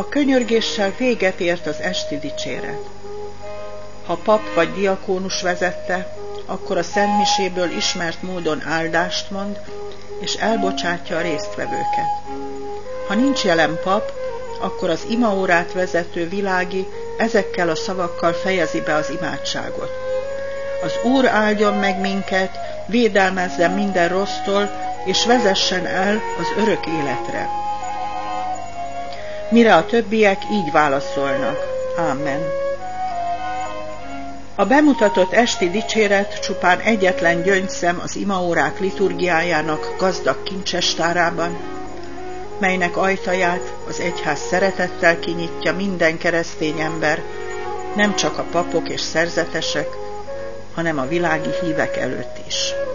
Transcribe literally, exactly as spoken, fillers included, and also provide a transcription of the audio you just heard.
a könyörgéssel véget ért az esti dicséret. Ha pap vagy diakónus vezette, akkor a szentmiséből ismert módon áldást mond, és elbocsátja a résztvevőket. Ha nincs jelen pap, akkor az imaórát vezető világi ezekkel a szavakkal fejezi be az imádságot. Az Úr áldjon meg minket, védelmezzen minden rossztól, és vezessen el az örök életre. Mire a többiek így válaszolnak: Ámen. A bemutatott esti dicséret csupán egyetlen gyöngyszem az imaórák liturgiájának gazdag kincsestárában, melynek ajtaját az egyház szeretettel kinyitja minden keresztény ember, nem csak a papok és szerzetesek, hanem a világi hívek előtt is.